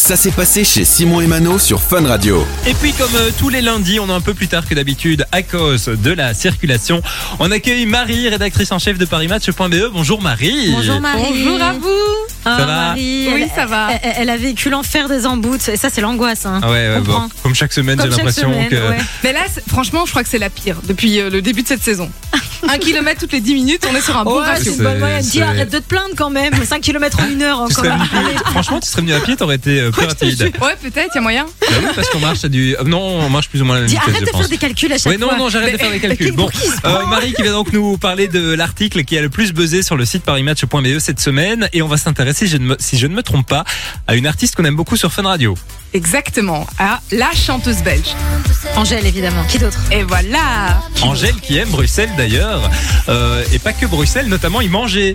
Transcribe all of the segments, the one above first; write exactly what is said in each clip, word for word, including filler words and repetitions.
Ça s'est passé chez Simon et Mano sur Fun Radio. Et puis comme euh, tous les lundis, on est un peu plus tard que d'habitude à cause de la circulation. On accueille Marie, rédactrice en chef de paris match point b e. Bonjour Marie. Bonjour Marie. Bonjour à vous. Ah, Ça va Marie, Oui, elle, ça va. Elle, elle- elle a vécu l'enfer des emboutes et ça c'est l'angoisse. Hein. Ah ouais, ouais, On bon, prend. comme chaque semaine, Comme j'ai chaque l'impression semaine, que. ouais. Mais là, c'est- franchement, je crois que c'est la pire depuis euh, le début de cette saison. Un kilomètre toutes les dix minutes, on est sur un bon Ouais, ratio. c'est une bonne c'est- moyenne. Dis c'est- arrête de te plaindre quand même. cinq kilomètres en une heure Tu encore. serais venu plus- Franchement, tu serais venu à pied, t'aurais été euh, plus rapide. Ouais, peut-être, il y a moyen. Bah oui, parce qu'on marche à du. euh, Non, on marche plus ou moins à la même Dis vitesse, arrête je de pense. faire des calculs à chaque Oui, non, fois. non, j'arrête de faire des calculs. Pour Bon, qui il se euh, prend Marie qui va donc nous parler de l'article qui a le plus buzzé sur le site paris match point b e cette semaine. Et on va s'intéresser, je ne me- si je ne me trompe pas, à une artiste qu'on aime beaucoup sur Fun Radio. Exactement, à la chanteuse belge. Angèle évidemment. Qui d'autre? Et voilà. Angèle qui aime Bruxelles d'ailleurs. Euh, et pas que Bruxelles, notamment y manger.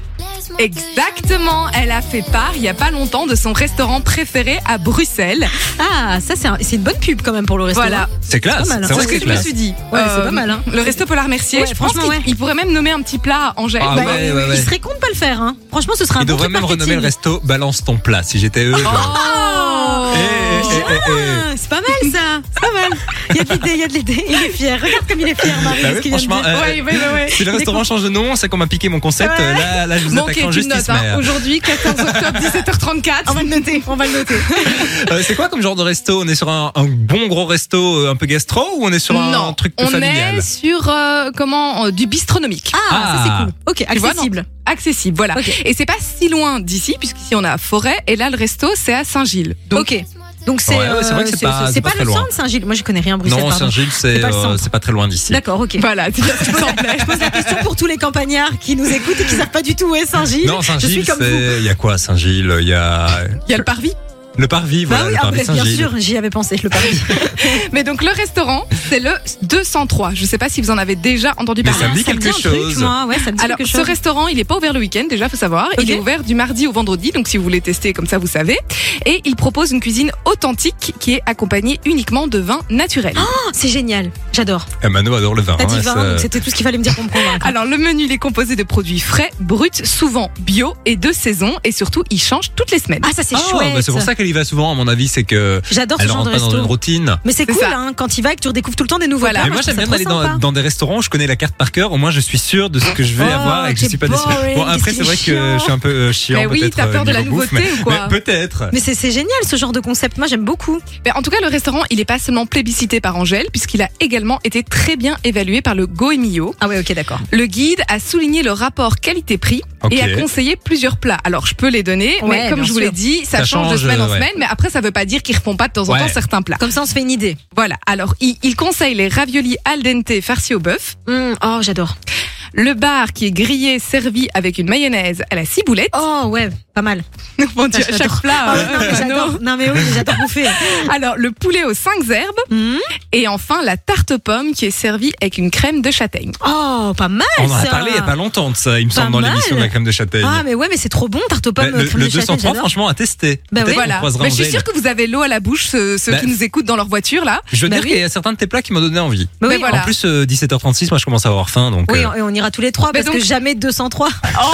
Exactement, elle a fait part il y a pas longtemps de son restaurant préféré à Bruxelles. Ah, ça c'est un- c'est une bonne pub quand même pour le restaurant. Voilà. C'est classe, C'est pas mal, hein. c'est vrai C'est que ce c'est que je me classe. suis dit. Ouais, c'est pas mal, hein. Le resto peut la remercier. Ouais, je pense franchement, qu'il ouais. il pourrait même nommer un petit plat à Angèle. Ah Bah, ouais, ouais, ouais. Il serait con de pas le faire. Hein. Franchement, ce serait un Il bon devrait truc même renommer le marketing. resto Balance ton plat si j'étais eux. genre. Oh. Eh, eh, eh, eh, eh. Ah, c'est pas mal ça. C'est pas mal. Il y a de l'idée, il y a de l'idée. Il est fier. Regarde comme il est fier, Marie. Bah ce oui, qu'il vient de franchement, dire. euh, Ouais, ouais, ouais, ouais. Si le restaurant change de nom, c'est qu'on m'a piqué mon concept. Ouais. euh, Là, là, je vous Bon, attaque ok, en tu justice. notes. hein. mais, euh, Aujourd'hui, quatorze octobre, dix-sept heures trente-quatre. On va le noter. On va le noter. euh, c'est quoi comme genre de resto? On est sur un, un bon gros resto euh, un peu gastro ou on est sur un, Non, un truc plus on familial? est sur euh, comment euh, du bistronomique. Ah, ça Ah. c'est cool. Ok, Tu vois, accessible. Accessible, voilà. Ok. Et c'est pas si loin d'ici, puisqu'ici on a Forêt, et là le resto c'est à Saint-Gilles. Donc, Ok. Donc c'est Ouais, ouais, c'est vrai que c'est pas- c'est pas pas très le loin. centre Saint-Gilles. Moi je connais rien Bruxelles. Non, pardon. Saint-Gilles, c'est C'est pas le euh, centre. c'est pas très loin d'ici. D'accord, ok. voilà, c'est bien ce qui me semblait. Je pose la question pour tous les campagnards qui nous écoutent et qui savent pas du tout où est Saint-Gilles. Non, Je suis Saint-Gilles, comme vous. c'est. Il y a quoi à Saint-Gilles? Il y a Il y a le parvis. le parvis, Bah voilà, oui, le ah, parvis bah, bien Saint-Gilles. sûr, j'y avais pensé, le parvis. Mais donc le restaurant, c'est le deux cent trois. Je sais pas si vous en avez déjà entendu Mais parler. ça me dit Ça me quelque dit un truc, chose. moi. Ouais, ça me dit Alors, quelque ce chose. restaurant, il est pas ouvert le week-end, déjà, faut savoir. Il Ok. est ouvert du mardi au vendredi, donc si vous voulez tester, comme ça, vous savez. Et il propose une cuisine authentique qui est accompagnée uniquement de vin naturel. Oh, c'est génial. J'adore. Eh, Mano adore le vin. T'as dit hein, vin, ça- donc c'était tout ce qu'il fallait me dire pour me convaincre. Alors, le menu, il est composé de produits frais, bruts, souvent bio et de saison. Et surtout, il change toutes les semaines. Ah, ça c'est Ah, chouette. bah, c'est pour ça qu'elle y va souvent, à mon avis, c'est que J'adore ce elle genre rentre de pas dans resto. une routine. Mais c'est C'est cool, ça. hein, quand il va et que tu redécouvres tout le temps des nouveaux Voilà. plats. Mais moi, je j'aime bien trouve d'aller ça dans, sympa. dans des restaurants où je connais la carte par cœur. Au moins, je suis sûr de ce que je vais Oh, avoir et que je t'es suis pas déçu. boring, Bon, après, qu'est-ce c'est vrai qu'il est que je suis un peu euh, chiant. Mais oui, peut-être, t'as euh, peur de la niveau bouffe, nouveauté mais- ou quoi mais peut-être. Mais c'est c'est génial ce genre de concept. Moi j'aime beaucoup. Mais en tout cas, le restaurant, il est pas seulement plébiscité par Angèle, puisqu'il a également été très bien évalué par le Goemio. Ah ouais, ok, d'accord. Le guide a souligné le rapport qualité-prix Ok. et a conseillé plusieurs plats. Alors, je peux les donner, Ouais, mais comme bien je vous l'ai sûr. dit, ça, Ça change, de change, semaine en ouais. semaine, mais après, ça veut pas dire qu'ils refont pas de temps en Ouais. temps certains plats. Comme ça on se fait une idée. Voilà. Alors, il, il conseille les raviolis al dente farcis au bœuf, Hum, oh, j'adore. le bar qui est grillé servi avec une mayonnaise à la ciboulette. Oh ouais, pas mal. Mon Dieu, Ça, à j'adore. chaque plat. Ah, euh, non, mais j'adore. non. Non mais oui, j'adore bouffer. Alors, le poulet aux cinq herbes Hum. et enfin la tarte aux pommes qui est servie avec une crème de châtaigne. Oh, pas mal. On en a ça. parlé il y a pas longtemps de ça, il me Pas semble, dans mal. l'émission de la crème de châtaigne. Ah mais ouais, mais c'est trop bon, tarte aux pommes, Mais le, crème le de châtaigne, deux cent trois, j'adore. franchement, à tester. Bah Peut-être oui. qu'on Voilà. croisera Mais je suis Angèle. sûre que vous avez l'eau à la bouche, ceux, ceux Bah. qui nous écoutent dans leur voiture là. Je veux Bah dire oui. qu'il y a certains de tes plats qui m'ont donné envie. Bah oui, Mais voilà. En plus, euh, dix-sept heures trente-six, moi je commence à avoir faim, donc. Oui, euh, et on ira tous les trois Mais parce donc- que jamais deux cent trois. Oh,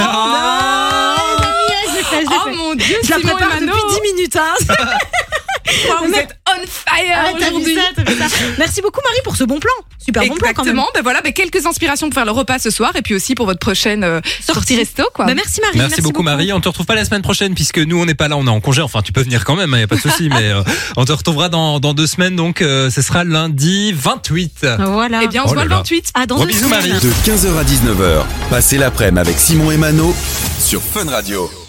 Ah, je l'ai fait, je l'ai oh fait. mon Dieu, Je la Simon et prépare Mano. depuis dix minutes. Hein. Wow, vous êtes on fire Ah, t'as vu aujourd'hui. ça, t'as vu ça. Merci beaucoup Marie pour ce bon plan. Super bon plan quand même. Exactement. Ben voilà, ben quelques inspirations pour faire le repas ce soir et puis aussi pour votre prochaine euh, sortie resto quoi. Bah, merci Marie. Merci, beaucoup, Marie. On te retrouve pas la semaine prochaine puisque nous on n'est pas là, on est en congé. Enfin, tu peux venir quand même, il y a pas de souci. Mais euh, on te retrouvera dans, dans deux semaines, donc euh, ce sera lundi vingt-huit. Voilà. Eh bien, on Oh se voit là le là. vingt-huit. Ah, dans Gros deux bisous, semaines. Marie. De quinze heures à dix-neuf heures, passez l'après-midi avec Simon et Mano sur Fun Radio.